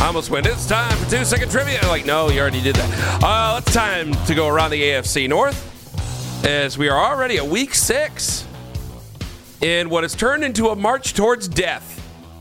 almost went, it's time for 2-second trivia. Like, no, you already did that. It's time to go around the AFC North as we are already at week 6 in what has turned into a march towards death.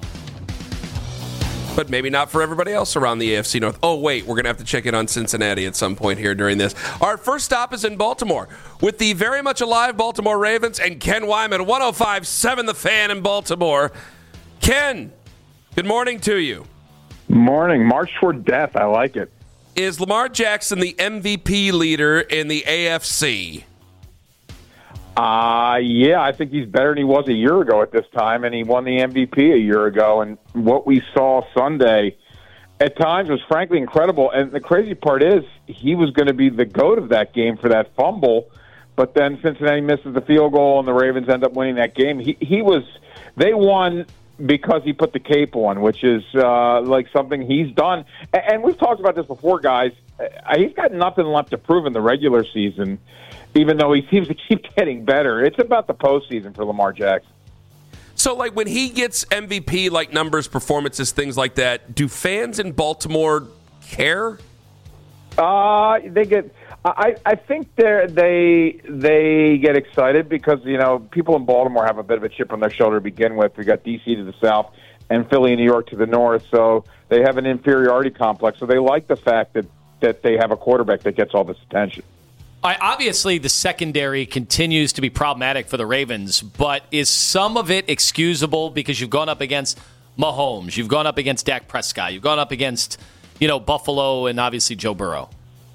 But maybe not for everybody else around the AFC North. Oh, wait, we're going to have to check in on Cincinnati at some point here during this. Our first stop is in Baltimore with the very much alive Baltimore Ravens and Ken Wyman, 105.7 The Fan in Baltimore. Ken, good morning to you. Morning. March toward death. I like it. Is Lamar Jackson the MVP leader in the AFC? Yeah, I think he's better than he was a year ago at this time, and he won the MVP a year ago. And what we saw Sunday at times was frankly incredible. And the crazy part is he was going to be the GOAT of that game for that fumble, but then Cincinnati misses the field goal, and the Ravens end up winning that game. They won because he put the cape on, which is like something he's done. And we've talked about this before, guys. He's got nothing left to prove in the regular season, even though he seems to keep getting better. It's about the postseason for Lamar Jackson. So, like, when he gets MVP, like numbers, performances, things like that, do fans in Baltimore care? They get. I think they get excited because, you know, people in Baltimore have a bit of a chip on their shoulder to begin with. We got D.C. to the south and Philly and New York to the north, so they have an inferiority complex. So they like the fact that they have a quarterback that gets all this attention. Obviously, the secondary continues to be problematic for the Ravens, but is some of it excusable because you've gone up against Mahomes, you've gone up against Dak Prescott, you've gone up against, you know, Buffalo and obviously Joe Burrow?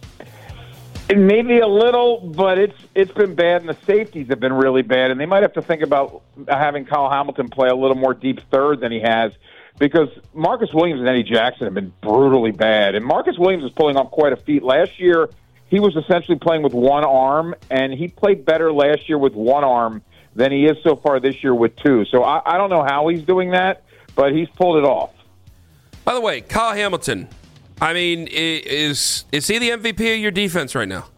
Maybe a little, but it's been bad, and the safeties have been really bad, and they might have to think about having Kyle Hamilton play a little more deep third than he has, because Marcus Williams and Eddie Jackson have been brutally bad, and Marcus Williams is pulling off quite a feat. Last year, he was essentially playing with one arm, and he played better last year with one arm than he is so far this year with two. So I don't know how he's doing that, but he's pulled it off. By the way, Kyle Hamilton, I mean, is he the MVP of your defense right now?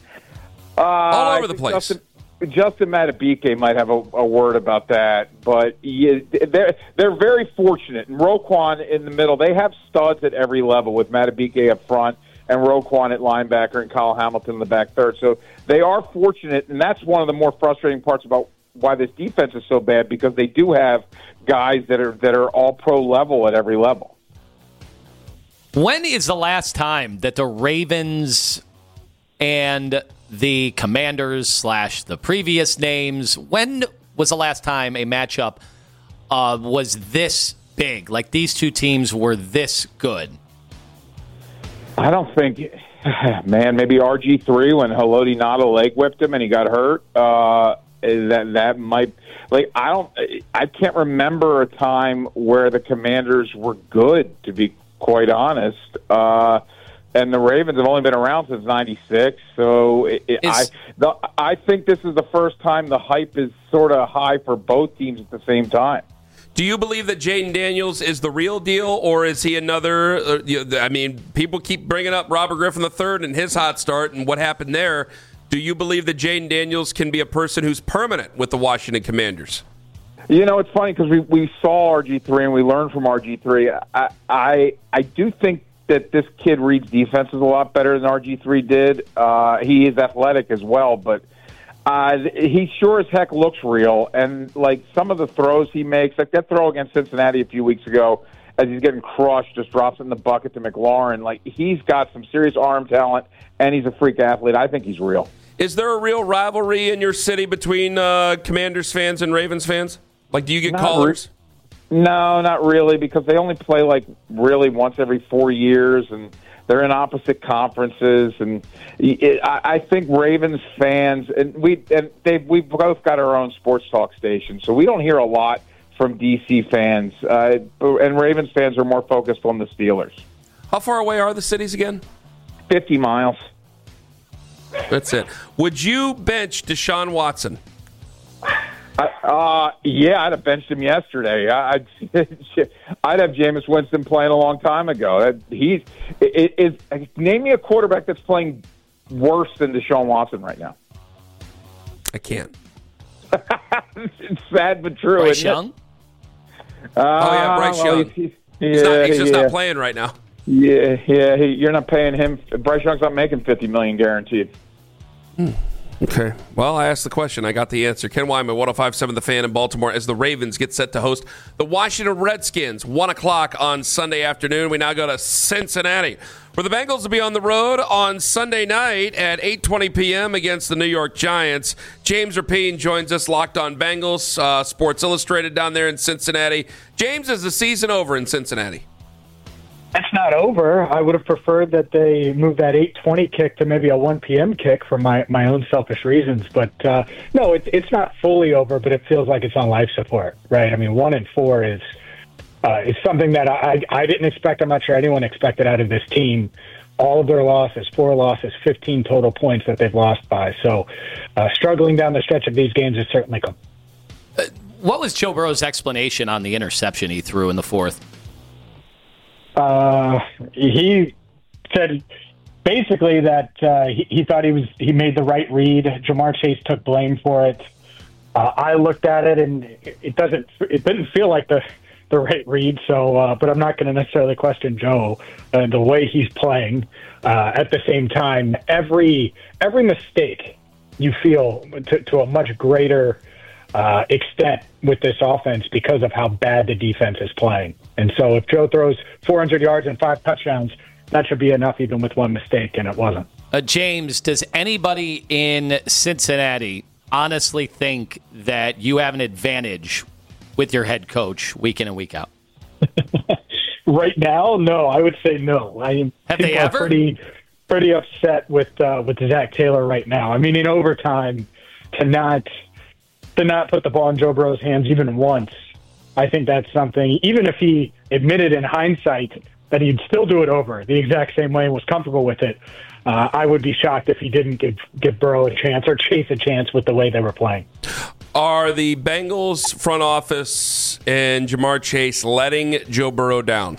All over the place. Justin Madubuike might have a word about that, but they're very fortunate. And Roquan in the middle, they have studs at every level with Madubuike up front and Roquan at linebacker and Kyle Hamilton in the back third. So they are fortunate, and that's one of the more frustrating parts about why this defense is so bad, because they do have guys that are all pro level at every level. When is the last time that the Ravens and the Commanders / the previous names, when was the last time a matchup was this big? Like these two teams were this good? I don't think, man, maybe RG3 when Haloti Ngata leg whipped him and he got hurt. That might, like, I can't remember a time where the Commanders were good, to be quite honest. And the Ravens have only been around since '96, so I think this is the first time the hype is sort of high for both teams at the same time. Do you believe that Jaden Daniels is the real deal, or is he another? I mean, people keep bringing up Robert Griffin III and his hot start and what happened there. Do you believe that Jaden Daniels can be a person who's permanent with the Washington Commanders? You know, it's funny because we saw RG3 and we learned from RG3. I do think that this kid reads defenses a lot better than RG3 did. He is athletic as well, but he sure as heck looks real. And, like, some of the throws he makes, like that throw against Cincinnati a few weeks ago, as he's getting crushed, just drops it in the bucket to McLaurin. Like, he's got some serious arm talent, and he's a freak athlete. I think he's real. Is there a real rivalry in your city between Commanders fans and Ravens fans? Like, do you get callers? No, not really, because they only play, like, really once every 4 years, and they're in opposite conferences. And I think Ravens fans, and we've both got our own sports talk station, so we don't hear a lot from D.C. fans. And Ravens fans are more focused on the Steelers. How far away are the cities again? 50 miles. That's it. Would you bench Deshaun Watson? Yeah, I'd have benched him yesterday. I'd have Jameis Winston playing a long time ago. Name me a quarterback that's playing worse than Deshaun Watson right now. I can't. It's sad but true. Bryce Young? Bryce Young. He's just not playing right now. Yeah, you're not paying him. Bryce Young's not making $50 million guaranteed. Okay. Well, I asked the question. I got the answer. Ken Wyman, 105.7 The Fan in Baltimore, as the Ravens get set to host the Washington Redskins, 1 o'clock on Sunday afternoon. We now go to Cincinnati, where the Bengals will be on the road on Sunday night at 8:20 p.m. against the New York Giants. James Rapien joins us, Locked On Bengals, Sports Illustrated down there in Cincinnati. James, is the season over in Cincinnati? It's not over. I would have preferred that they moved that 8:20 kick to maybe a 1 p.m. kick for my own selfish reasons. But no, it's not fully over, but it feels like it's on life support, right? I mean, 1-4 is something that I didn't expect. I'm not sure anyone expected out of this team. All of their losses, 4 losses, 15 total points that they've lost by. So struggling down the stretch of these games is certainly come. What was Joe Burrow's explanation on the interception he threw in the fourth? He said basically that he thought he made the right read. Ja'Marr Chase took blame for it. I looked at it and it didn't feel like the right read. So, but I'm not going to necessarily question Joe the way he's playing. At the same time, every mistake you feel to a much greater extent with this offense because of how bad the defense is playing. And so if Joe throws 400 yards and 5 touchdowns, that should be enough even with one mistake, and it wasn't. James, does anybody in Cincinnati honestly think that you have an advantage with your head coach week in and week out? Right now, no. I would say no. Have they ever? Pretty upset with Zach Taylor right now. I mean, in overtime, to not put the ball in Joe Burrow's hands even once, I think that's something, even if he admitted in hindsight that he'd still do it over the exact same way and was comfortable with it, I would be shocked if he didn't give Burrow a chance or Chase a chance with the way they were playing. Are the Bengals front office and Ja'Marr Chase letting Joe Burrow down?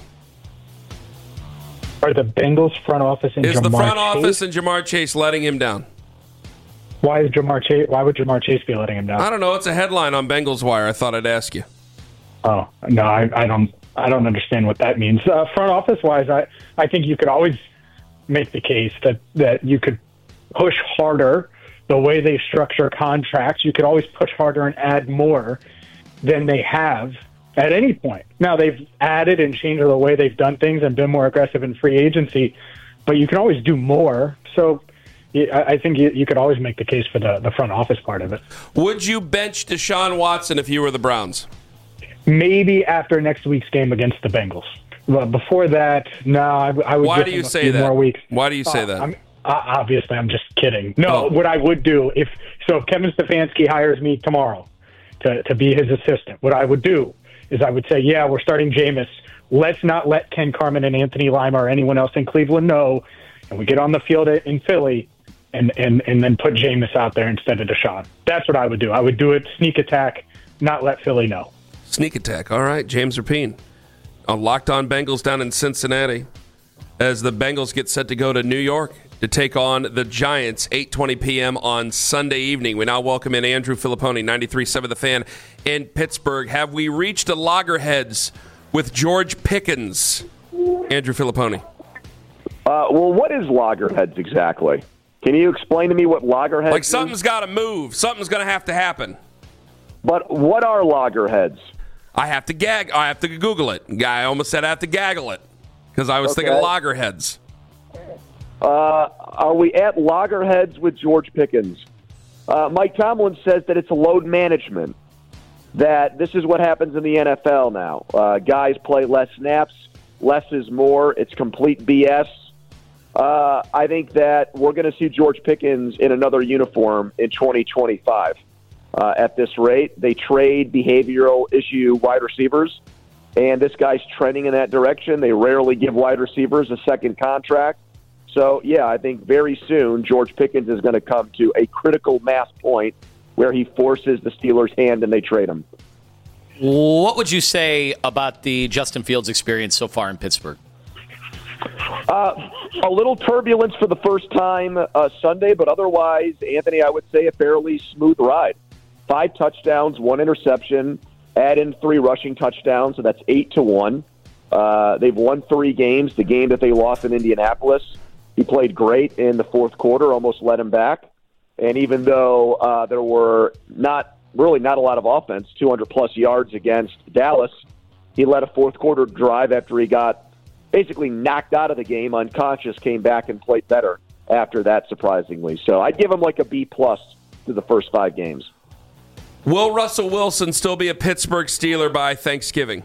Are the Bengals front office and Is the front office and Ja'Marr Chase letting him down? Why would Ja'Marr Chase be letting him down? I don't know. It's a headline on Bengals Wire. I thought I'd ask you. Oh, no, I don't understand what that means. Front office wise, I think you could always make the case that you could push harder the way they structure contracts. You could always push harder and add more than they have at any point. Now, they've added and changed the way they've done things and been more aggressive in free agency, but you can always do more. So I think you could always make the case for the front office part of it. Would you bench Deshaun Watson if you were the Browns? Maybe after next week's game against the Bengals. Well, before that, no, I would. Why do you say that? More weeks. Why do you say that? Obviously, I'm just kidding. No, What I would do if Kevin Stefanski hires me tomorrow to be his assistant, what I would do is I would say, yeah, we're starting Jameis. Let's not let Ken Carman and Anthony Lima or anyone else in Cleveland know, and we get on the field in Philly and then put Jameis out there instead of Deshaun. That's what I would do. I would do it sneak attack, not let Philly know. Sneak attack. All right, James Rapien. Locked On Bengals down in Cincinnati as the Bengals get set to go to New York to take on the Giants, 8:20 p.m. on Sunday evening. We now welcome in Andrew Filipponi, 93.7 The Fan in Pittsburgh. Have we reached a loggerheads with George Pickens? Andrew Filipponi. Well, what is loggerheads exactly? Can you explain to me what loggerheads Like something's got to move. Something's going to have to happen. But what are loggerheads? I have to Google it. Guy almost said I have to gaggle it because I was thinking loggerheads. Are we at loggerheads with George Pickens? Mike Tomlin says that it's a load management, that this is what happens in the NFL now. Guys play less snaps, less is more. It's complete BS. I think that we're going to see George Pickens in another uniform in 2025. At this rate, they trade behavioral issue wide receivers, and this guy's trending in that direction. They rarely give wide receivers a second contract. So, yeah, I think very soon George Pickens is going to come to a critical mass point where he forces the Steelers' hand and they trade him. What would you say about the Justin Fields experience so far in Pittsburgh? A little turbulence for the first time Sunday, but otherwise, Anthony, I would say a fairly smooth ride. 5 touchdowns, 1 interception, add in 3 rushing touchdowns, so that's 8-1. They've won 3 games. The game that they lost in Indianapolis, he played great in the fourth quarter, almost led him back. And even though there were not a lot of offense, 200-plus yards against Dallas, he led a fourth-quarter drive after he got basically knocked out of the game, unconscious, came back and played better after that, surprisingly. So I'd give him like a B-plus through the first 5 games. Will Russell Wilson still be a Pittsburgh Steeler by Thanksgiving?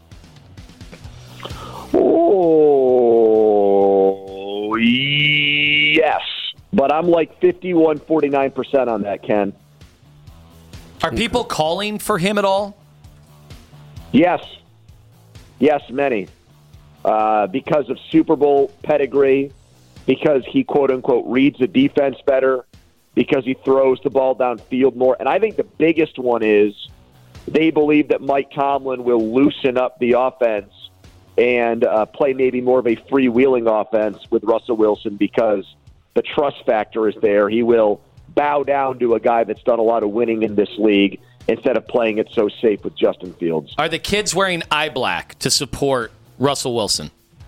Oh, yes. But I'm like 51-49% on that, Ken. Are people calling for him at all? Yes. Yes, many. Because of Super Bowl pedigree, because he, quote-unquote, reads the defense better, because he throws the ball downfield more. And I think the biggest one is they believe that Mike Tomlin will loosen up the offense and play maybe more of a freewheeling offense with Russell Wilson because the trust factor is there. He will bow down to a guy that's done a lot of winning in this league instead of playing it so safe with Justin Fields. Are the kids wearing eye black to support Russell Wilson?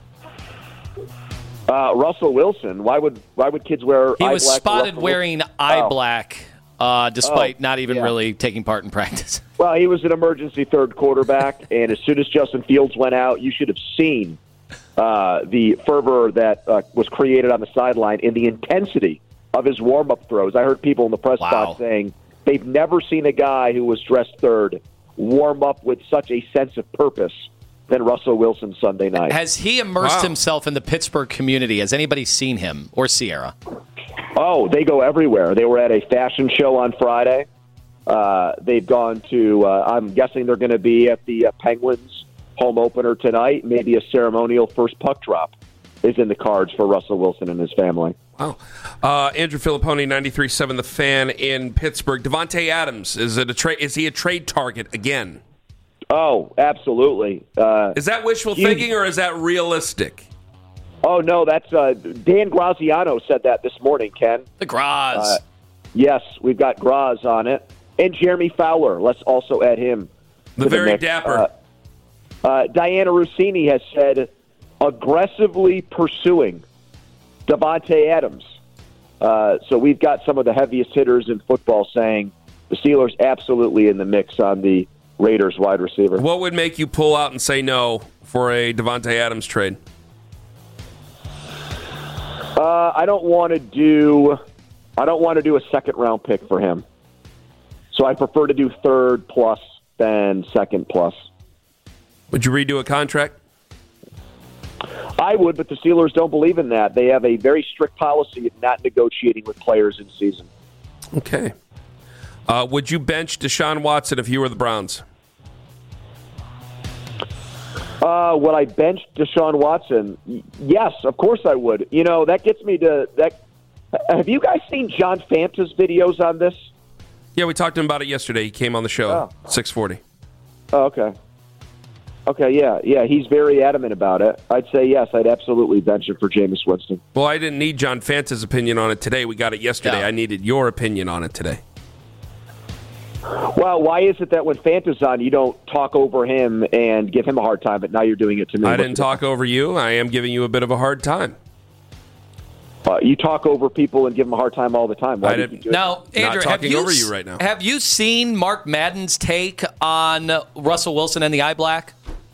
Russell Wilson. Why would kids wear eye black? He was spotted wearing eye black despite not even really taking part in practice. Well, he was an emergency third quarterback, and as soon as Justin Fields went out, you should have seen the fervor that was created on the sideline and the intensity of his warm-up throws. I heard people in the press box saying they've never seen a guy who was dressed third warm up with such a sense of purpose than Russell Wilson Sunday night. Has he immersed himself in the Pittsburgh community? Has anybody seen him or Sierra? Oh, they go everywhere. They were at a fashion show on Friday. They've gone to, I'm guessing they're going to be at the Penguins home opener tonight. Maybe a ceremonial first puck drop is in the cards for Russell Wilson and his family. Wow. Andrew Filipponi, 93.7 The Fan in Pittsburgh. Davante Adams, is he a trade target again? Oh, absolutely. Is that wishful thinking or is that realistic? Oh, no, that's Dan Graziano said that this morning, Ken. The Graz. Yes, we've got Graz on it. And Jeremy Fowler. Let's also add him. The very dapper. Diana Rossini has said aggressively pursuing Davante Adams. So we've got some of the heaviest hitters in football saying the Steelers absolutely in the mix on the Raiders wide receiver. What would make you pull out and say no for a Davante Adams trade? I don't want to do a second round pick for him. So I prefer to do third plus than second plus. Would you redo a contract? I would, but the Steelers don't believe in that. They have a very strict policy of not negotiating with players in season. Okay. Would you bench Deshaun Watson if you were the Browns? Would I bench Deshaun Watson? Yes, of course I would. You know, that gets me to that. Have you guys seen John Fanta's videos on this? Yeah, we talked to him about it yesterday. He came on the show, 6:40. Oh, okay. Okay, yeah, he's very adamant about it. I'd say yes, I'd absolutely bench him for Jameis Winston. Well, I didn't need John Fanta's opinion on it today. We got it yesterday. Yeah. I needed your opinion on it today. Well, why is it that when Fanta's on, you don't talk over him and give him a hard time, but now you're doing it to me? I didn't talk over you. I am giving you a bit of a hard time. You talk over people and give them a hard time all the time. Why did you do now, it? Andrew, not talking over you right now. Have you seen Mark Madden's take on Russell Wilson and the eye black?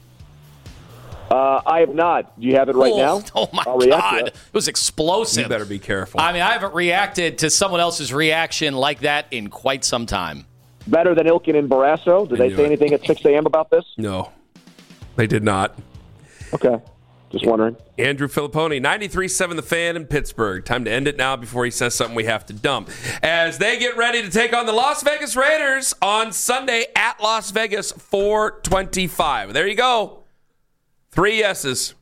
I have not. Do you have it right now? Oh, my God. It was explosive. You better be careful. I mean, I haven't reacted to someone else's reaction like that in quite some time. Better than Ilkin and Barrasso? Did they say anything at 6 a.m. about this? No, they did not. Okay. Just wondering. Andrew Filipponi, 93.7 The Fan in Pittsburgh. Time to end it now before he says something we have to dump. As they get ready to take on the Las Vegas Raiders on Sunday at Las Vegas, 4:25. There you go. 3 yeses.